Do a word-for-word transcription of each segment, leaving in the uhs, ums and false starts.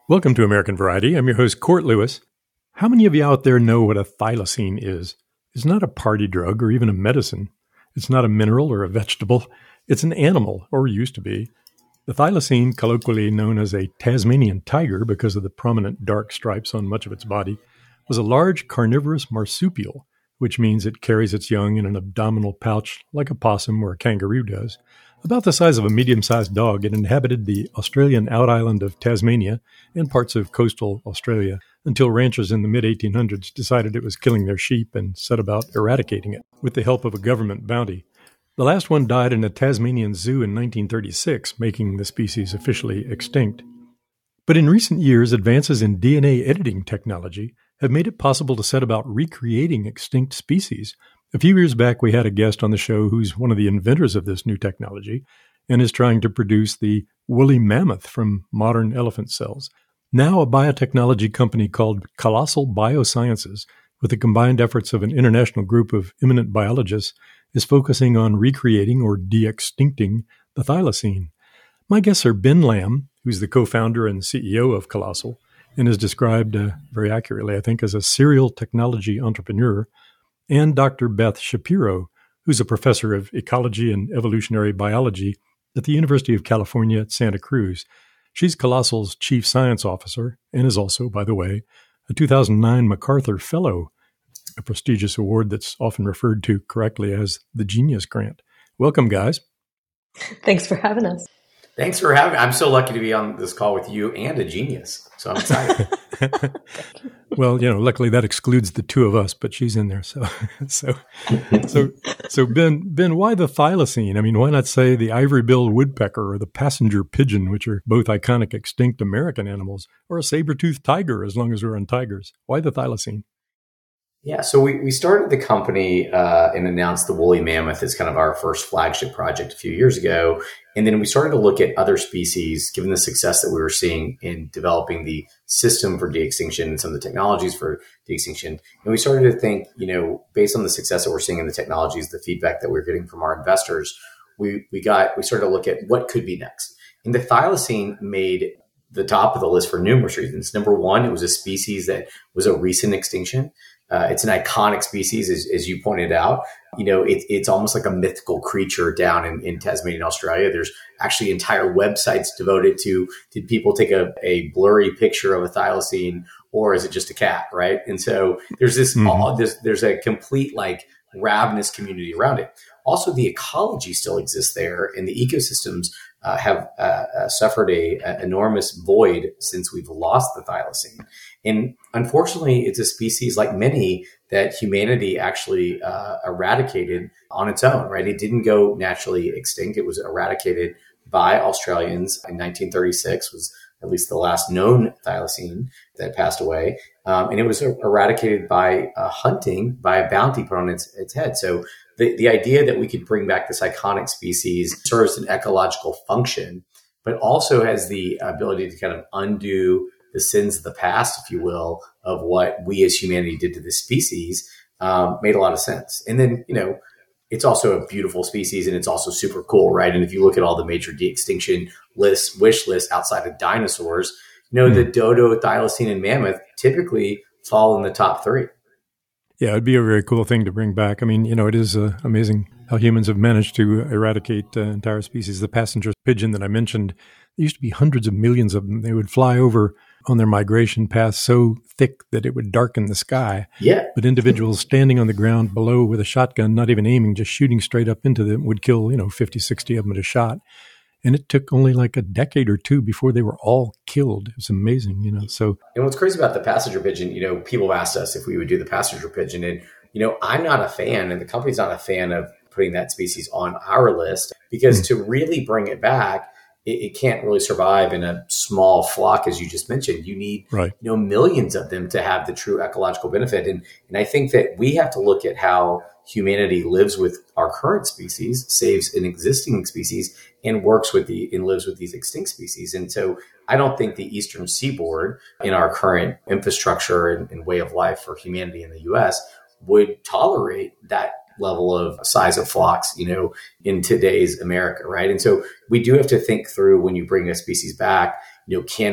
Welcome to American Variety. I'm your host, Court Lewis. How many of you out there know what a thylacine is? It's not a party drug or even a medicine. It's not a mineral or a vegetable. It's an animal, or used to be. The thylacine, colloquially known as a Tasmanian tiger because of the prominent dark stripes on much of its body, was a large carnivorous marsupial, which means it carries its young in an abdominal pouch like a possum or a kangaroo does. About the size of a medium-sized dog, it inhabited the Australian out island of Tasmania and parts of coastal Australia until ranchers in the mid eighteen hundreds decided it was killing their sheep and set about eradicating it with the help of a government bounty. The last one died in a Tasmanian zoo in nineteen thirty-six, making the species officially extinct. But in recent years, advances in D N A editing technology have made it possible to set about recreating extinct species. A few years back, we had a guest on the show who's one of the inventors of this new technology and is trying to produce the woolly mammoth from modern elephant cells. Now, a biotechnology company called Colossal Biosciences, with the combined efforts of an international group of eminent biologists, is focusing on recreating or de-extincting the thylacine. My guests are Ben Lamb, who's the co-founder and C E O of Colossal, and is described uh, very accurately, I think, as a serial technology entrepreneur, and Doctor Beth Shapiro, who's a professor of ecology and evolutionary biology at the University of California at Santa Cruz. She's Colossal's chief science officer and is also, by the way, a two thousand nine MacArthur Fellow, a prestigious award that's often referred to correctly as the Genius Grant. Welcome, guys. Thanks for having us. Thanks for having me. I'm so lucky to be on this call with you and a genius. So I'm excited. Well, you know, luckily that excludes the two of us, but she's in there. So, so, so, so Ben, Ben, why the thylacine? I mean, why not say the ivory-billed woodpecker or the passenger pigeon, which are both iconic extinct American animals, or a saber-toothed tiger, as long as we're on tigers? Why the thylacine? Yeah, so we, we started the company uh, and announced the woolly mammoth as kind of our first flagship project a few years ago. And then we started to look at other species, given the success that we were seeing in developing the system for de-extinction and some of the technologies for de-extinction. And we started to think, you know, based on the success that we're seeing in the technologies, the feedback that we're getting from our investors, we we got we started to look at what could be next. And the thylacine made the top of the list for numerous reasons. Number one, it was a species that was a recent extinction. Uh, it's an iconic species, as, as you pointed out. You know, it, it's almost like a mythical creature down in, in Tasmania, Australia. There's actually entire websites devoted to, did people take a, a blurry picture of a thylacine, or is it just a cat, right? And so there's this, mm-hmm. all, this there's a complete like ravenous community around it. Also, the ecology still exists there, and the ecosystems uh, have uh, uh, suffered a, a enormous void since we've lost the thylacine. And unfortunately, it's a species like many that humanity actually uh, eradicated on its own, right? It didn't go naturally extinct. It was eradicated by Australians in nineteen thirty-six, was at least the last known thylacine that passed away. Um, and it was eradicated by uh, hunting, by a bounty put on its, its head. So the, the idea that we could bring back this iconic species serves an ecological function, but also has the ability to kind of undo the sins of the past, if you will, of what we as humanity did to this species, um, made a lot of sense. And then, you know, it's also a beautiful species and it's also super cool, right? And if you look at all the major de-extinction lists, wish lists outside of dinosaurs, you know, mm. the dodo, thylacine, and mammoth typically fall in the top three. Yeah, it'd be a very cool thing to bring back. I mean, you know, it is uh, amazing how humans have managed to eradicate uh, entire species. The passenger pigeon that I mentioned, there used to be hundreds of millions of them. They would fly over on their migration path so thick that it would darken the sky. Yeah. But individuals standing on the ground below with a shotgun, not even aiming, just shooting straight up into them, would kill, you know, fifty, sixty of them at a shot. And it took only like a decade or two before they were all killed. It was amazing, you know. So, and what's crazy about the passenger pigeon, you know, people have asked us if we would do the passenger pigeon. And, you know, I'm not a fan, and the company's not a fan of putting that species on our list, because mm-hmm. to really bring it back, it, it can't really survive in a small flock, as you just mentioned. You need, right. you know, millions of them to have the true ecological benefit. And, and I think that we have to look at how humanity lives with our current species, saves an existing species, and works with the and lives with these extinct species. And so I don't think the Eastern Seaboard, in our current infrastructure and, and way of life for humanity in the U S, would tolerate that level of size of flocks, you know, in today's America, right? And so we do have to think through, when you bring a species back, you know, can it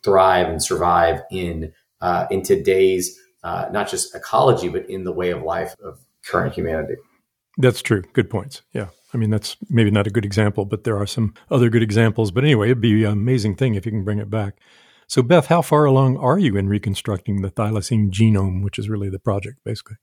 thrive and survive in uh, in today's uh, not just ecology, but in the way of life of current humanity. That's true. Good points. Yeah. I mean, that's maybe not a good example, but there are some other good examples. But anyway, it'd be an amazing thing if you can bring it back. So, Beth, how far along are you in reconstructing the thylacine genome, which is really the project, basically?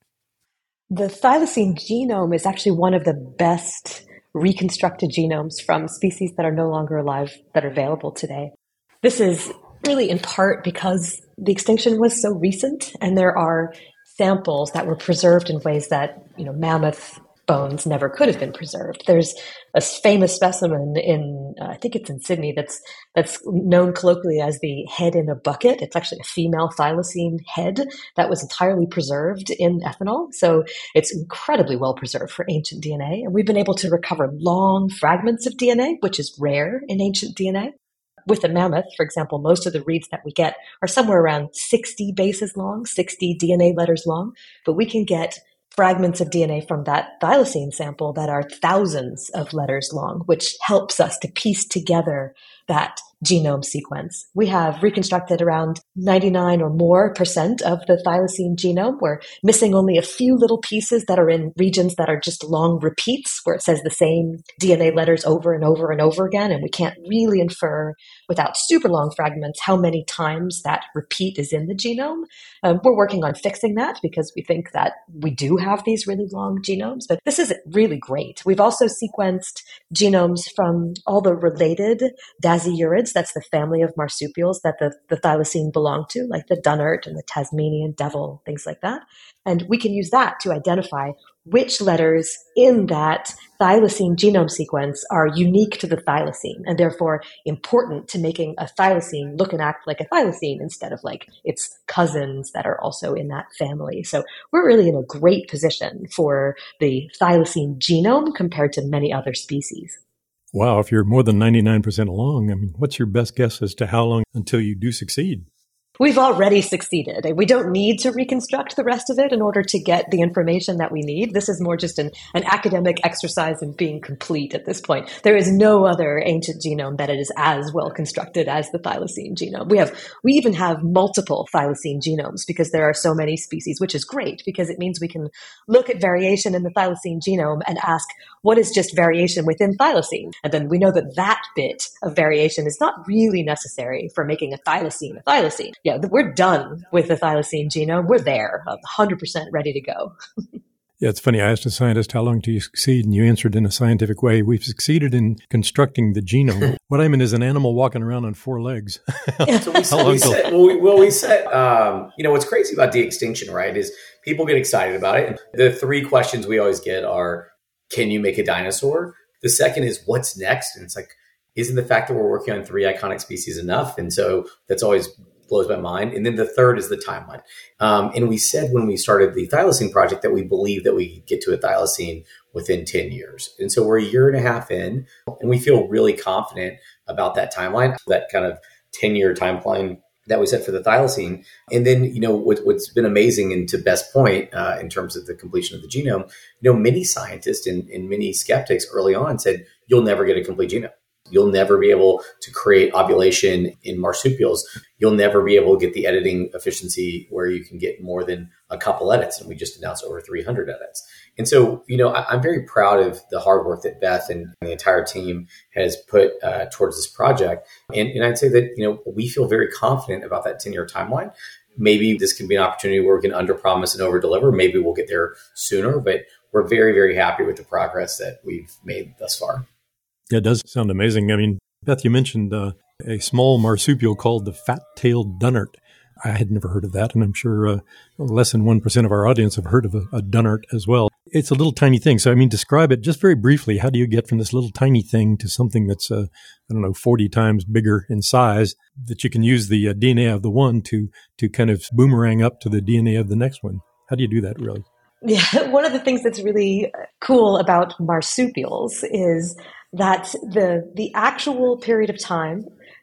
The thylacine genome is actually one of the best reconstructed genomes from species that are no longer alive that are available today. This is really in part because the extinction was so recent, and there are samples that were preserved in ways that, you know, mammoth bones never could have been preserved. There's a famous specimen in, uh, I think it's in Sydney, that's that's known colloquially as the head in a bucket. It's actually a female thylacine head that was entirely preserved in ethanol. So it's incredibly well preserved for ancient D N A. And we've been able to recover long fragments of D N A, which is rare in ancient D N A. With a mammoth, for example, most of the reads that we get are somewhere around sixty bases long, sixty D N A letters long, but we can get fragments of D N A from that thylacine sample that are thousands of letters long, which helps us to piece together that genome sequence. We have reconstructed around ninety-nine or more percent of the thylacine genome. We're missing only a few little pieces that are in regions that are just long repeats, where it says the same D N A letters over and over and over again, and we can't really infer without super long fragments how many times that repeat is in the genome. Um, we're working on fixing that because we think that we do have these really long genomes, but this is really great. We've also sequenced genomes from all the related dasyurids. That's the family of marsupials that the, the thylacine belong to, like the dunnart and the Tasmanian devil, things like that. And we can use that to identify which letters in that thylacine genome sequence are unique to the thylacine and therefore important to making a thylacine look and act like a thylacine instead of like its cousins that are also in that family. So we're really in a great position for the thylacine genome compared to many other species. Wow, if you're more than ninety-nine percent along, I mean, what's your best guess as to how long until you do succeed? We've already succeeded. We don't need to reconstruct the rest of it in order to get the information that we need. This is more just an, an academic exercise in being complete at this point. There is no other ancient genome that is as well constructed as the thylacine genome. We have, we even have multiple thylacine genomes because there are so many species, which is great because it means we can look at variation in the thylacine genome and ask, what is just variation within thylacine? And then we know that that bit of variation is not really necessary for making a thylacine a thylacine. Yeah, we're done with the thylacine genome. We're there, one hundred percent ready to go. Yeah, it's funny. I asked a scientist, how long do you succeed? And you answered in a scientific way. We've succeeded in constructing the genome. What I mean is an animal walking around on four legs. So we said, we said, well, we, well, we said, um, you know, what's crazy about de-extinction, right, is people get excited about it. And the three questions we always get are, can you make a dinosaur? The second is, what's next? And it's like, isn't the fact that we're working on three iconic species enough? And so that's always blows my mind. And then the third is the timeline. Um, and we said when we started the thylacine project that we believe that we could get to a thylacine within ten years. And so we're a year and a half in, and we feel really confident about that timeline, that kind of ten-year timeline that we set for the thylacine. And then, you know, what, what's been amazing, and to Beth's point, uh, in terms of the completion of the genome, you know, many scientists and, and many skeptics early on said, you'll never get a complete genome. You'll never be able to create ovulation in marsupials. You'll never be able to get the editing efficiency where you can get more than a couple edits. And we just announced over three hundred edits. And so, you know, I, I'm very proud of the hard work that Beth and the entire team has put uh, towards this project. And, and I'd say that, you know, we feel very confident about that ten-year timeline. Maybe this can be an opportunity where we can underpromise and overdeliver. Maybe we'll get there sooner, but we're very, very happy with the progress that we've made thus far. Yeah, it does sound amazing. I mean, Beth, you mentioned uh, a small marsupial called the fat-tailed dunnart. I had never heard of that, and I'm sure uh, less than one percent of our audience have heard of a, a dunnart as well. It's a little tiny thing. So, I mean, describe it just very briefly. How do you get from this little tiny thing to something that's, uh, I don't know, forty times bigger in size, that you can use the uh, D N A of the one to to kind of boomerang up to the D N A of the next one? How do you do that, really? Yeah, one of the things that's really cool about marsupials is that the the actual period of time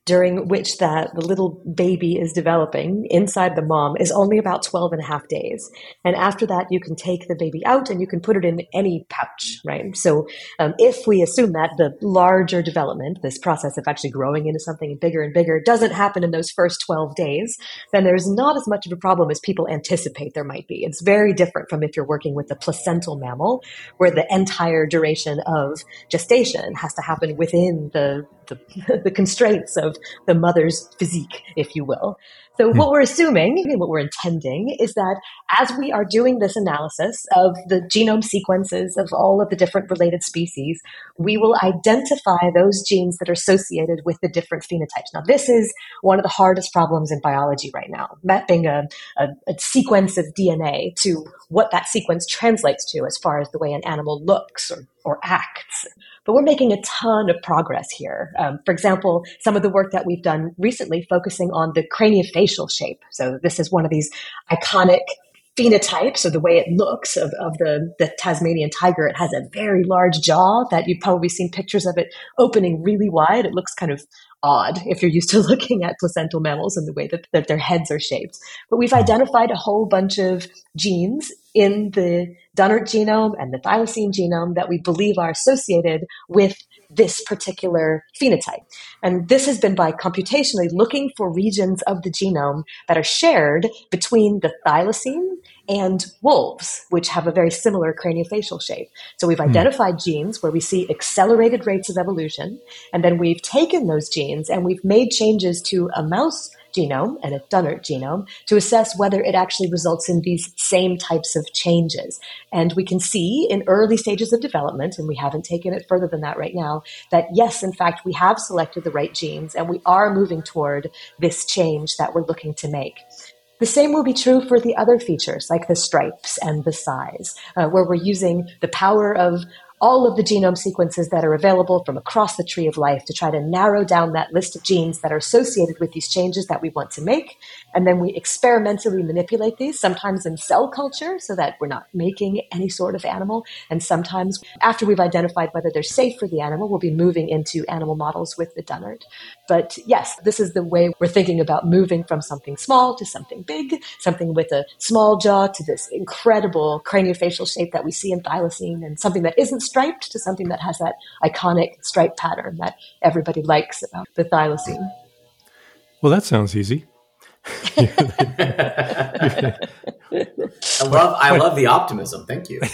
during which that the little baby is developing inside the mom is only about twelve and a half days. And after that, you can take the baby out and you can put it in any pouch, right? So um, if we assume that the larger development, this process of actually growing into something bigger and bigger, doesn't happen in those first twelve days, then there's not as much of a problem as people anticipate there might be. It's very different from if you're working with the placental mammal, where the entire duration of gestation has to happen within the the, the constraints of the mother's physique, if you will. So what we're assuming, and what we're intending, is that as we are doing this analysis of the genome sequences of all of the different related species, we will identify those genes that are associated with the different phenotypes. Now, this is one of the hardest problems in biology right now, mapping a, a, a sequence of D N A to what that sequence translates to as far as the way an animal looks or, or acts. But we're making a ton of progress here. Um, for example, some of the work that we've done recently focusing on the craniofacial shape. So this is one of these iconic phenotypes, or the way it looks of, of the, the Tasmanian tiger. It has a very large jaw that you've probably seen pictures of it opening really wide. It looks kind of odd if you're used to looking at placental mammals and the way that, that their heads are shaped. But we've identified a whole bunch of genes in the Dunnart genome and the thylacine genome that we believe are associated with this particular phenotype. And this has been by computationally looking for regions of the genome that are shared between the thylacine and wolves, which have a very similar craniofacial shape. So we've identified mm. genes where we see accelerated rates of evolution, and then we've taken those genes and we've made changes to a mouse genome and a Dunnart genome to assess whether it actually results in these same types of changes. And we can see in early stages of development, and we haven't taken it further than that right now, that yes, in fact, we have selected the right genes and we are moving toward this change that we're looking to make. The same will be true for the other features like the stripes and the size, uh, where we're using the power of all of the genome sequences that are available from across the tree of life to try to narrow down that list of genes that are associated with these changes that we want to make. And then we experimentally manipulate these, sometimes in cell culture so that we're not making any sort of animal. And sometimes after we've identified whether they're safe for the animal, we'll be moving into animal models with the Dunnart. But yes, this is the way we're thinking about moving from something small to something big, something with a small jaw to this incredible craniofacial shape that we see in thylacine, and something that isn't striped to something that has that iconic stripe pattern that everybody likes about the thylacine. Well, that sounds easy. I love I love the optimism. Thank you.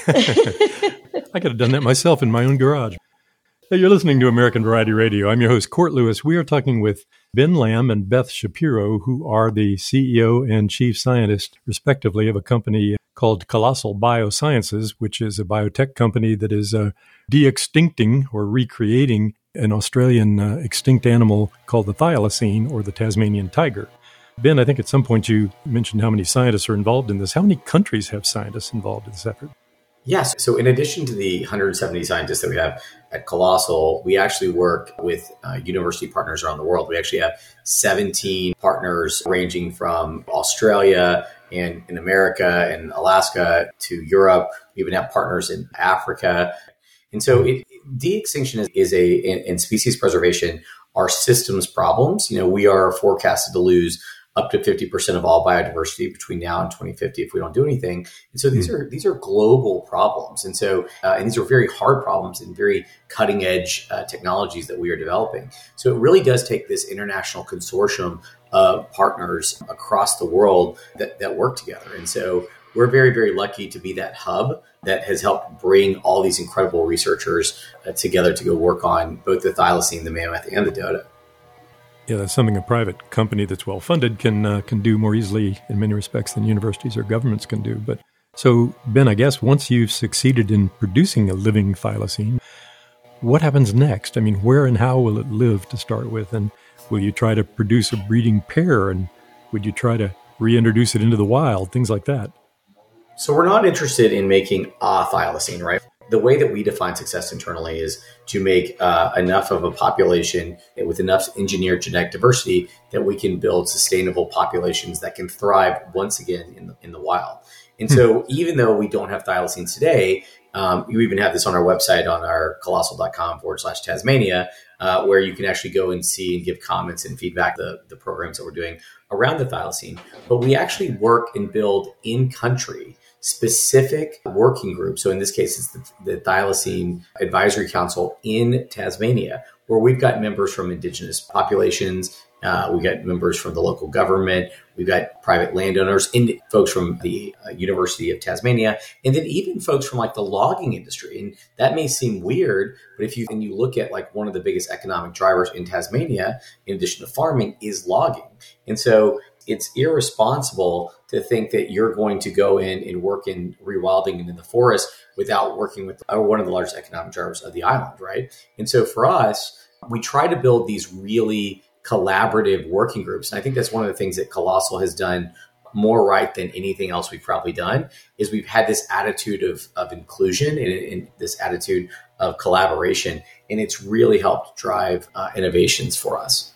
I could have done that myself in my own garage. Hey, you're listening to American Variety Radio. I'm your host, Court Lewis. We are talking with Ben Lamb and Beth Shapiro, who are the C E O and chief scientist, respectively, of a company called Colossal Biosciences, which is a biotech company that is uh, de-extincting or recreating an Australian uh, extinct animal called the thylacine, or the Tasmanian tiger. Ben, I think at some point you mentioned how many scientists are involved in this. How many countries have scientists involved in this effort? Yes. So in addition to the one hundred seventy scientists that we have at Colossal, we actually work with uh, university partners around the world. We actually have seventeen partners ranging from Australia and in America and Alaska to Europe. We even have partners in Africa. And so it, de-extinction is, is a, in, in species preservation, are systems problems. You know, we are forecasted to lose up to fifty percent of all biodiversity between now and twenty fifty if we don't do anything. And so these are these are global problems. And so uh, and these are very hard problems and very cutting edge uh, technologies that we are developing. So it really does take this international consortium of partners across the world that, that work together. And so we're very, very lucky to be that hub that has helped bring all these incredible researchers uh, together to go work on both the thylacine, the mammoth, and the dodo. Yeah, that's something a private company that's well-funded can uh, can do more easily in many respects than universities or governments can do. But so, Ben, I guess once you've succeeded in producing a living thylacine, what happens next? I mean, where and how will it live to start with? And will you try to produce a breeding pair? And would you try to reintroduce it into the wild? Things like that. So we're not interested in making a thylacine, right? The way that we define success internally is to make uh, enough of a population with enough engineered genetic diversity that we can build sustainable populations that can thrive once again in the, in the wild. And so even though we don't have thylacines today, Um, you even have this on our website on our colossal.com forward slash Tasmania, uh, where you can actually go and see and give comments and feedback the, the programs that we're doing around the thylacine. But we actually work and build in country specific working groups. So in this case, it's the, the Thylacine Advisory Council in Tasmania, where we've got members from indigenous populations. Uh, we got members from the local government. We've got private landowners and folks from the uh, University of Tasmania, and then even folks from like the logging industry. And that may seem weird, but if you and you look at like one of the biggest economic drivers in Tasmania, in addition to farming, is logging. And so it's irresponsible to think that you're going to go in and work in rewilding and in the forest without working with uh, one of the largest economic drivers of the island, right? And so for us, we try to build these really collaborative working groups. And I think that's one of the things that Colossal has done more right than anything else we've probably done, is we've had this attitude of, of inclusion and, and this attitude of collaboration. And it's really helped drive uh, innovations for us.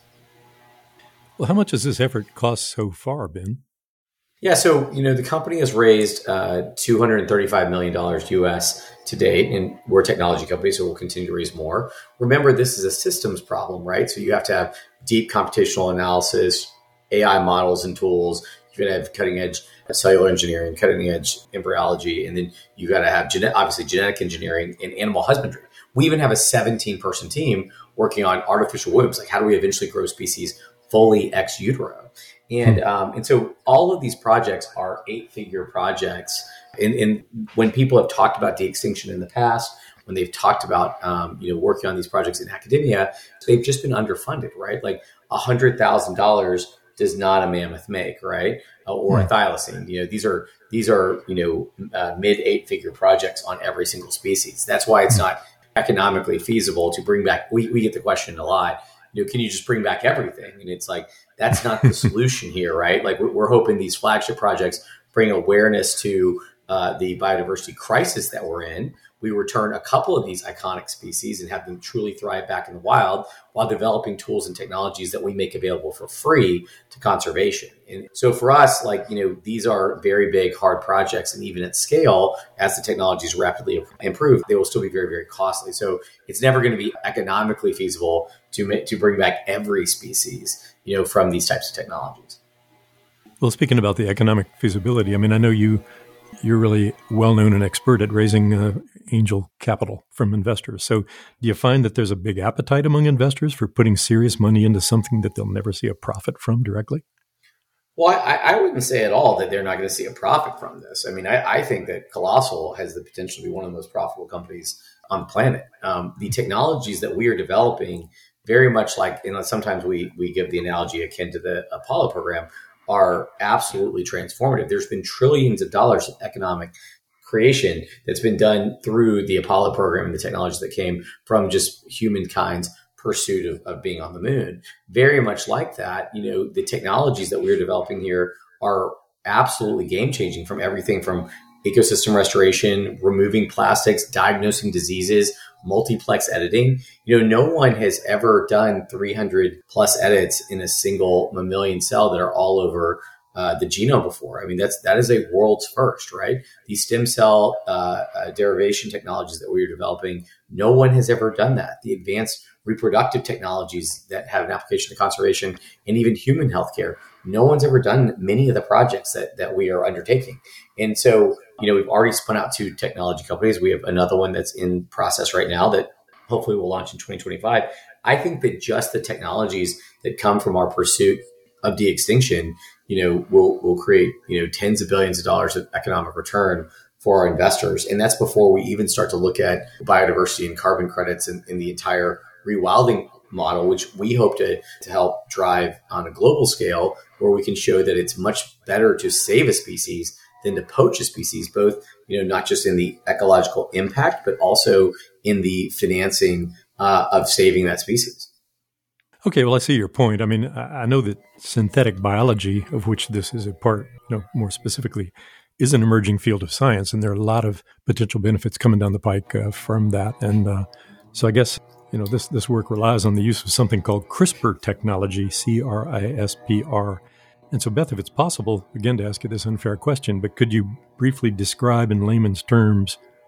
Well, how much has this effort cost so far, Ben? Yeah, so, you know, the company has raised uh, two hundred thirty-five million dollars U S to date, and we're a technology company, so we'll continue to raise more. Remember, this is a systems problem, right? So you have to have deep computational analysis, A I models and tools. You're going to have cutting edge cellular engineering, cutting edge embryology, and then you got to have gene- obviously genetic engineering and animal husbandry. We even have a seventeen person team working on artificial wombs. Like, how do we eventually grow species fully ex utero? And um, and so all of these projects are eight figure projects. And, and when people have talked about de-extinction in the past, when they've talked about um, you know working on these projects in academia, they've just been underfunded, right? Like one hundred thousand dollars does not a mammoth make, right? Uh, or a thylacine. You know, these are these are you know uh, mid eight figure projects on every single species. That's why it's not economically feasible to bring back. We we get the question a lot. You know, can you just bring back everything? And it's like, that's not the solution here, right? Like we're, we're hoping these flagship projects bring awareness to uh, the biodiversity crisis that we're in. We return a couple of these iconic species and have them truly thrive back in the wild while developing tools and technologies that we make available for free to conservation. And so for us, like, you know, these are very big, hard projects. And even at scale, as the technologies rapidly improve, they will still be very, very costly. So it's never going to be economically feasible to make, to bring back every species, you know, from these types of technologies. Well, speaking about the economic feasibility, I mean, I know you You're really well-known and expert at raising uh, angel capital from investors. So do you find that there's a big appetite among investors for putting serious money into something that they'll never see a profit from directly? Well, I, I wouldn't say at all that they're not going to see a profit from this. I mean, I, I think that Colossal has the potential to be one of the most profitable companies on the planet. Um, the technologies that we are developing, very much like, you know, sometimes we we give the analogy akin to the Apollo program, are absolutely transformative. There's been trillions of dollars of economic creation that's been done through the Apollo program and the technologies that came from just humankind's pursuit of, of being on the moon. Very much like that, you know, the technologies that we're developing here are absolutely game-changing, from everything from ecosystem restoration, removing plastics, diagnosing diseases, multiplex editing. You know, no one has ever done three hundred plus edits in a single mammalian cell that are all over uh, the genome before. I mean, that's that is a world's first, right? These stem cell uh, uh, derivation technologies that we are developing, no one has ever done that. The advanced reproductive technologies that have an application to conservation and even human healthcare, no one's ever done many of the projects that that we are undertaking. And so, you know, we've already spun out two technology companies. We have another one that's in process right now that hopefully will launch in twenty twenty-five. I think that just the technologies that come from our pursuit of de-extinction, you know, will will create, you know, tens of billions of dollars of economic return for our investors. And that's before we even start to look at biodiversity and carbon credits in, in the entire rewilding model, which we hope to, to help drive on a global scale, where we can show that it's much better to save a species than to poach a species, both, you know, not just in the ecological impact, but also in the financing uh, of saving that species. Okay, well, I see your point. I mean, I know that synthetic biology, of which this is a part, you know, more specifically, is an emerging field of science, and there are a lot of potential benefits coming down the pike uh, from that. And uh, so I guess, you know, this, this work relies on the use of something called CRISPR technology, C R I S P R. And so, Beth, if it's possible, again, to ask you this unfair question, but could you briefly describe in layman's terms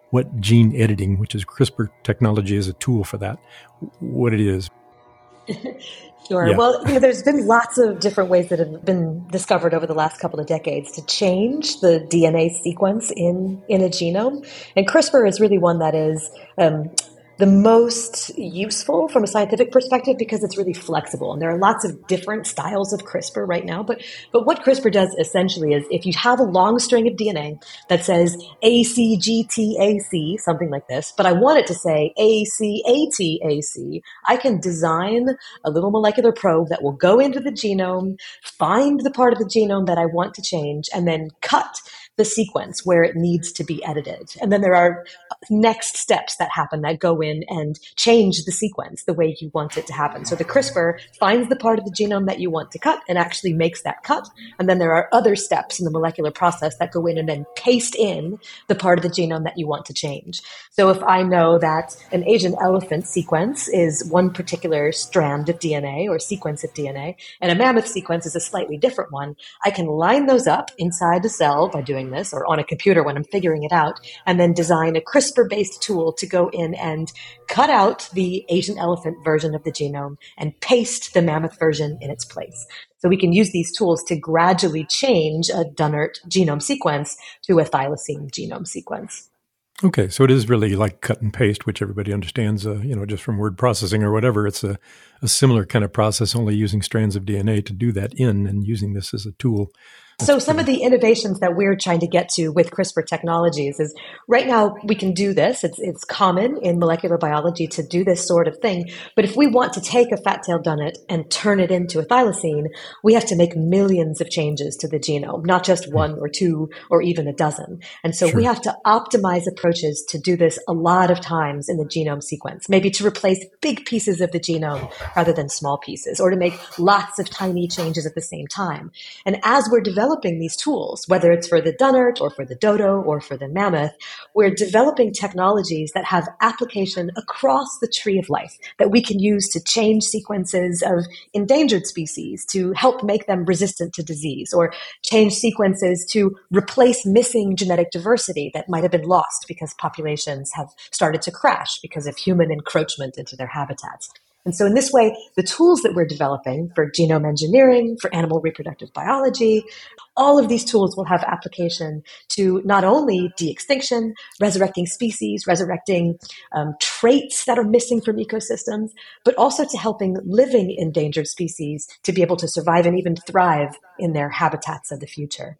what gene editing, which is CRISPR technology, is a tool for that, what it is. Sure. Yeah. Well, you know, there's been lots of different ways that have been discovered over the last couple of decades to change the D N A sequence in, in a genome. And CRISPR is really one that is um, the most useful from a scientific perspective because it's really flexible. And there are lots of different styles of CRISPR right now. But but what CRISPR does essentially is if you have a long string of D N A that says A C G T A C, something like this, but I want it to say A C A T A C, I can design a little molecular probe that will go into the genome, find the part of the genome that I want to change, and then cut the sequence where it needs to be edited. And then there are next steps that happen that go in and change the sequence the way you want it to happen. So the CRISPR finds the part of the genome that you want to cut and actually makes that cut. And then there are other steps in the molecular process that go in and then paste in the part of the genome that you want to change. So if I know that an Asian elephant sequence is one particular strand of D N A or sequence of D N A, and a mammoth sequence is a slightly different one, I can line those up inside the cell by doing this, or on a computer when I'm figuring it out, and then design a CRISPR-based tool to go in and cut out the Asian elephant version of the genome and paste the mammoth version in its place. So we can use these tools to gradually change a Dunnart genome sequence to a thylacine genome sequence. Okay, so it is really like cut and paste, which everybody understands, uh, you know, just from word processing or whatever. It's a, a similar kind of process, only using strands of D N A to do that in and using this as a tool. So some of the innovations that we're trying to get to with CRISPR technologies is right now we can do this. It's it's common in molecular biology to do this sort of thing. But if we want to take a fat-tailed dunnet and turn it into a thylacine, we have to make millions of changes to the genome, not just one or two or even a dozen. And so sure. we have to optimize approaches to do this a lot of times in the genome sequence, maybe to replace big pieces of the genome rather than small pieces, or to make lots of tiny changes at the same time. And as we're developing developing these tools, whether it's for the Dunnart or for the dodo or for the mammoth, we're developing technologies that have application across the tree of life that we can use to change sequences of endangered species to help make them resistant to disease, or change sequences to replace missing genetic diversity that might have been lost because populations have started to crash because of human encroachment into their habitats. And so in this way, the tools that we're developing for genome engineering, for animal reproductive biology, all of these tools will have application to not only de-extinction, resurrecting species, resurrecting um, traits that are missing from ecosystems, but also to helping living endangered species to be able to survive and even thrive in their habitats of the future.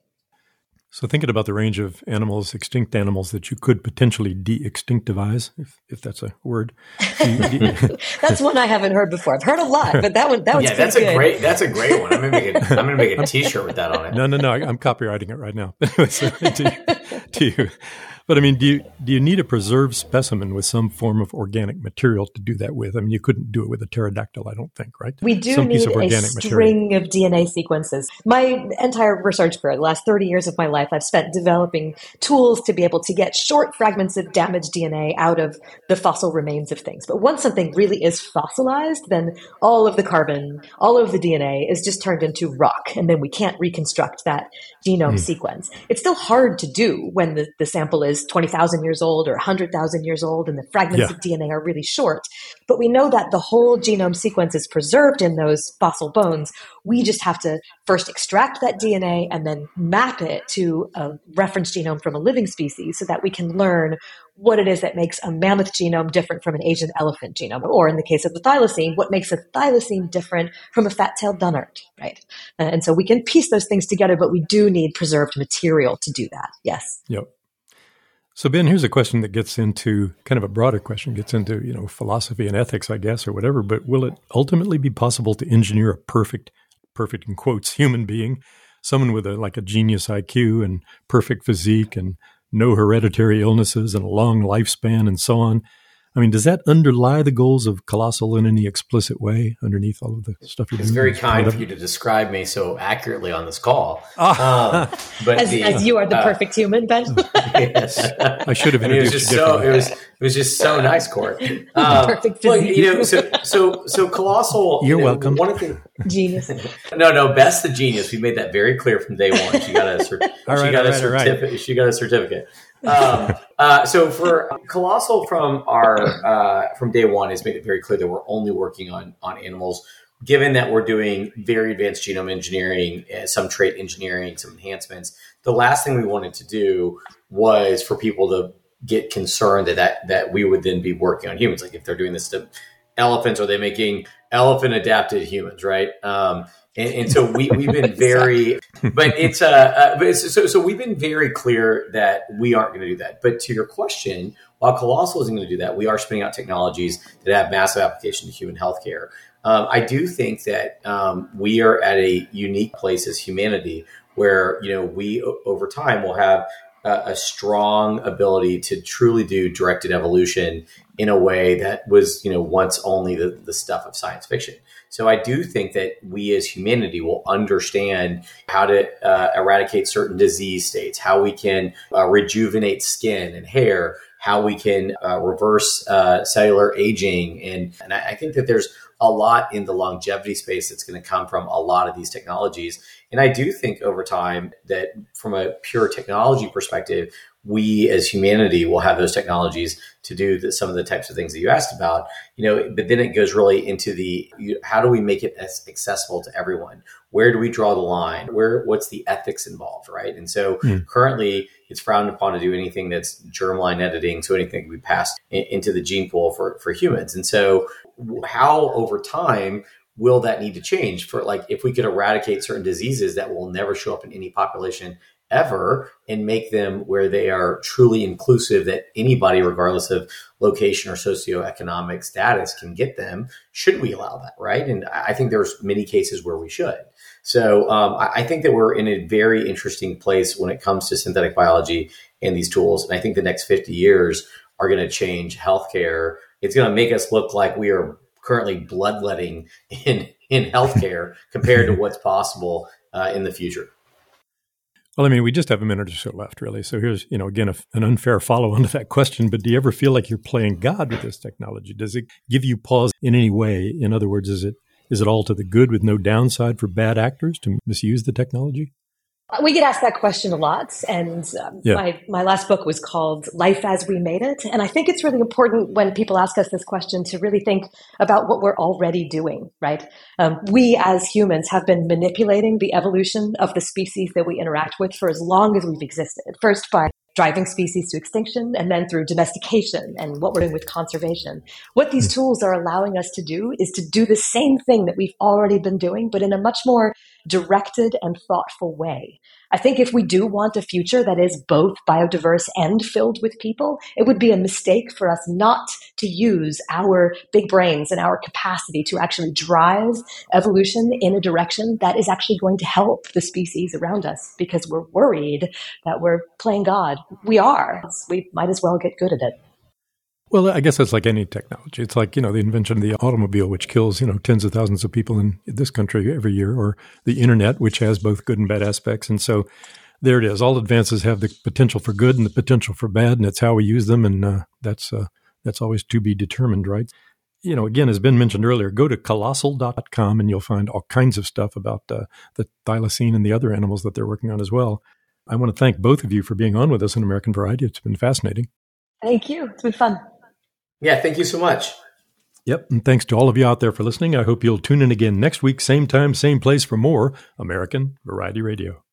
So thinking about the range of animals, extinct animals that you could potentially de-extinctivize, if, if that's a word. That's one I haven't heard before. I've heard a lot, but that one that one's yeah, that's good. a great that's a great one. I'm gonna make a I'm gonna make a T-shirt with that on it. No, no, no. I, I'm copywriting it right now. to, to you. But I mean, do you do you need a preserved specimen with some form of organic material to do that with? I mean, you couldn't do it with a pterodactyl, I don't think, right? We do some need piece of organic a string material. of D N A sequences. My entire research career, the last thirty years of my life, I've spent developing tools to be able to get short fragments of damaged D N A out of the fossil remains of things. But once something really is fossilized, then all of the carbon, all of the D N A is just turned into rock, and then we can't reconstruct that genome mm. sequence. It's still hard to do when the, the sample is twenty thousand years old or one hundred thousand years old and the fragments yeah. of D N A are really short. But we know that the whole genome sequence is preserved in those fossil bones. We just have to first extract that D N A and then map it to a reference genome from a living species so that we can learn what it is that makes a mammoth genome different from an Asian elephant genome, or in the case of the thylacine, what makes a thylacine different from a fat-tailed Dunnart, right? And so we can piece those things together, but we do need preserved material to do that. Yes. Yep. So Ben, here's a question that gets into kind of a broader question, gets into, you know, philosophy and ethics, I guess, or whatever, but will it ultimately be possible to engineer a perfect, perfect in quotes, human being, someone with a like a genius I Q and perfect physique and no hereditary illnesses and a long lifespan and so on? I mean, does that underlie the goals of Colossal in any explicit way underneath all of the stuff you're doing? It's very kind of you to describe me so accurately on this call. Ah. Um, but as, the, as you are the uh, perfect human, Ben. Yes. I should have I mean, it was introduced just you so differently. it was it was just so nice, Court. Um, Perfect well, physique. you know, so so so Colossal. You're you know, welcome. One of the Genius. no, no, Beth's the genius. We made that very clear from day one. She got a cert- All she right, got all a right, all right. certificate. She got a certificate. Um, Uh, so for Colossal, from our uh, from day one, has made it very clear that we're only working on on animals. Given that we're doing very advanced genome engineering, uh, some trait engineering, some enhancements, the last thing we wanted to do was for people to get concerned that, that that we would then be working on humans. Like if they're doing this to elephants, are they making elephant adapted humans, right? Um, and, and so we, we've been very, but it's, uh, uh but it's, so, so we've been very clear that we aren't going to do that. But to your question, while Colossal isn't going to do that, we are spinning out technologies that have massive application to human healthcare. Um, I do think that um, we are at a unique place as humanity where, you know, we o- over time will have a, a strong ability to truly do directed evolution in a way that was, you know, once only the, the stuff of science fiction. So I do think that we as humanity will understand how to uh, eradicate certain disease states, how we can uh, rejuvenate skin and hair, how we can uh, reverse uh, cellular aging. And, and I, I think that there's a lot in the longevity space that's going to come from a lot of these technologies. And I do think over time that from a pure technology perspective, we as humanity will have those technologies to do the, some of the types of things that you asked about, you know, but then it goes really into the, you, how do we make it as accessible to everyone? Where do we draw the line? Where, what's the ethics involved, right? And so mm. currently it's frowned upon to do anything that's germline editing. So anything we pass in, into the gene pool for, for humans. And so how over time will that need to change for, like, if we could eradicate certain diseases that will never show up in any population ever and make them where they are truly inclusive, that anybody, regardless of location or socioeconomic status, can get them? Should we allow that? Right. And I think there's many cases where we should. So um, I think that we're in a very interesting place when it comes to synthetic biology and these tools. And I think the next fifty years are going to change healthcare. It's going to make us look like we are currently bloodletting in, in healthcare compared to what's possible uh, in the future. Well, I mean, we just have a minute or so left, really. So here's, you know, again, a, an unfair follow-on to that question, but do you ever feel like you're playing God with this technology? Does it give you pause in any way? In other words, is it is it all to the good with no downside for bad actors to misuse the technology? We get asked that question a lot. And um, yeah. my, my last book was called Life as We Made It. And I think it's really important when people ask us this question to really think about what we're already doing, right? Um, we as humans have been manipulating the evolution of the species that we interact with for as long as we've existed. First by driving species to extinction, and then through domestication and what we're doing with conservation. What these tools are allowing us to do is to do the same thing that we've already been doing, but in a much more directed and thoughtful way. I think if we do want a future that is both biodiverse and filled with people, it would be a mistake for us not to use our big brains and our capacity to actually drive evolution in a direction that is actually going to help the species around us, because we're worried that we're playing God. We are. We might as well get good at it. Well, I guess that's like any technology. It's like, you know, the invention of the automobile, which kills, you know, tens of thousands of people in this country every year, or the internet, which has both good and bad aspects. And so there it is. All advances have the potential for good and the potential for bad, and it's how we use them. And uh, that's uh, that's always to be determined, right? You know, again, as Ben mentioned earlier, go to colossal dot com and you'll find all kinds of stuff about uh, the thylacine and the other animals that they're working on as well. I want to thank both of you for being on with us in American Variety. It's been fascinating. Thank you. It's been fun. Yeah, thank you so much. Yep, and thanks to all of you out there for listening. I hope you'll tune in again next week, same time, same place for more American Variety Radio.